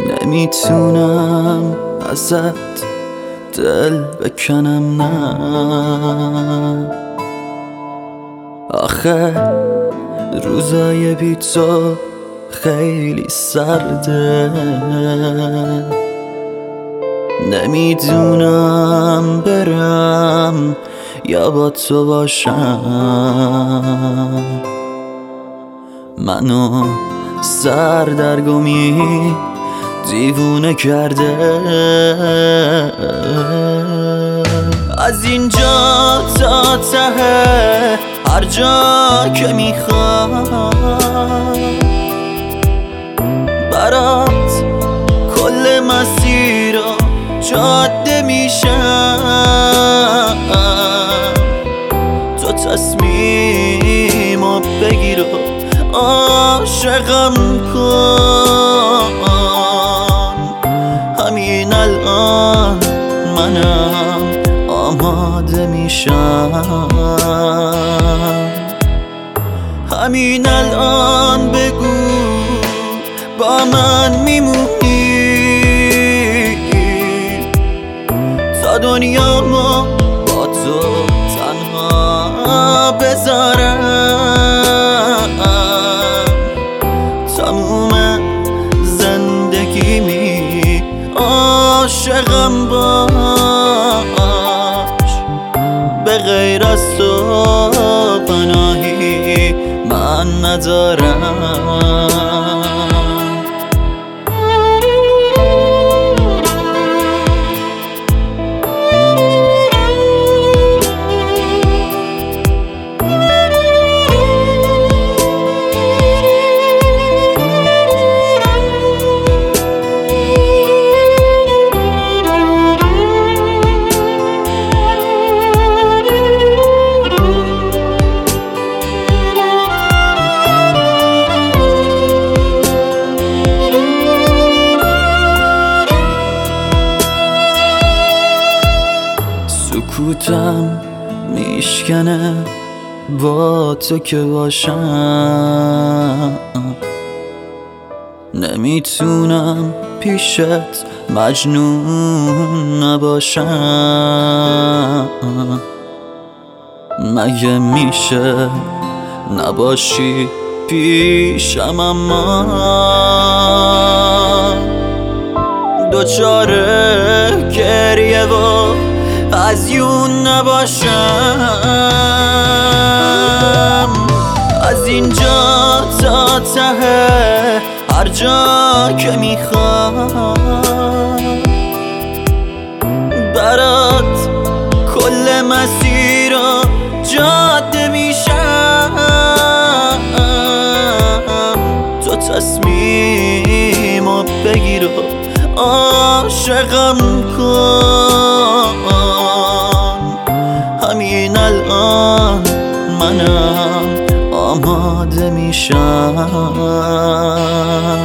نمیتونم ازت دل بکنم، نه آخه روزای بی تو خیلی سرده. نمیدونم برم یا با تو باشم، منو سردرگمی دیوونه کرده. از اینجا تا ته هر جا که میخوام برات کل مسیر جاده میشم. تو تصمیمو بگیر و عاشقم کن. همین الان منم آماده میشم. همین الان بگو با من میمونی تا دنیامو با تو تنها بذارم. تموم زندگیمی عاشقم باش، به غیر از تو پناهی من ندارم. سکوتم میشکنه با تو که باشم. نمیتونم پیشت مجنون نباشم. مگه میشه نباشی پیشم اما دوچاره گریه و هزیون نباشم. از اینجا تا ته هر جا که میخوام برات کل مسیر جاده میشم. تو تصمیمو بگیر و عاشقم کن. همین الان منم آماده میشم.